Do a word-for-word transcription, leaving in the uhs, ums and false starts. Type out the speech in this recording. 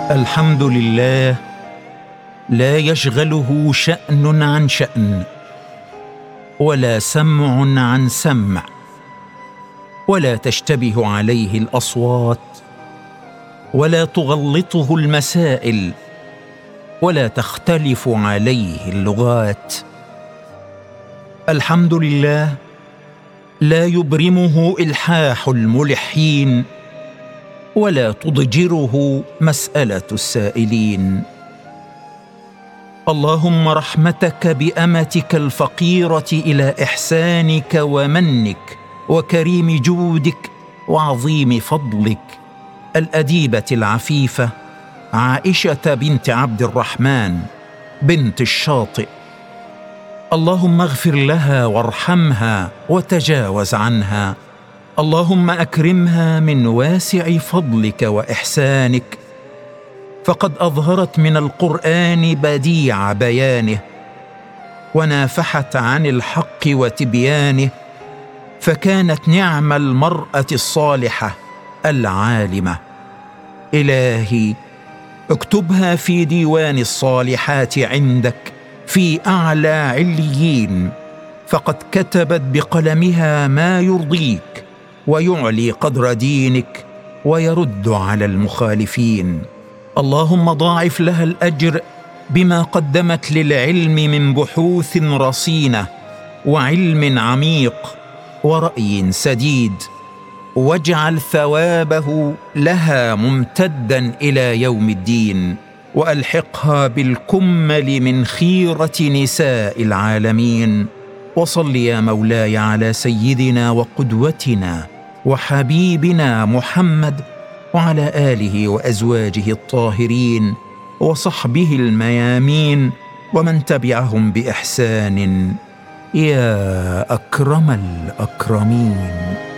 الحمد لله لا يشغله شأن عن شأن، ولا سمع عن سمع، ولا تشتبه عليه الأصوات، ولا تغلطه المسائل، ولا تختلف عليه اللغات. الحمد لله لا يبرمه إلحاح الملحين، ولا تضجره مسألة السائلين. اللهم رحمتك بأمتك الفقيرة إلى إحسانك ومنك وكريم جودك وعظيم فضلك، الأديبة العفيفة عائشة بنت عبد الرحمن بنت الشاطئ. اللهم اغفر لها وارحمها وتجاوز عنها. اللهم أكرمها من واسع فضلك وإحسانك، فقد أظهرت من القرآن بديع بيانه، ونافحت عن الحق وتبيانه، فكانت نعم المرأة الصالحة العالمة. إلهي اكتبها في ديوان الصالحات عندك في أعلى عليين، فقد كتبت بقلمها ما يرضيك ويعلي قدر دينك ويرد على المخالفين. اللهم ضاعف لها الأجر بما قدمت للعلم من بحوث رصينة وعلم عميق ورأي سديد، واجعل ثوابه لها ممتدا إلى يوم الدين، وألحقها بالكمل من خيرة نساء العالمين. وصل يا مولاي على سيدنا وقدوتنا وحبيبنا محمد، وعلى آله وأزواجه الطاهرين وصحبه الميامين، ومن تبعهم بإحسان يا أكرم الأكرمين.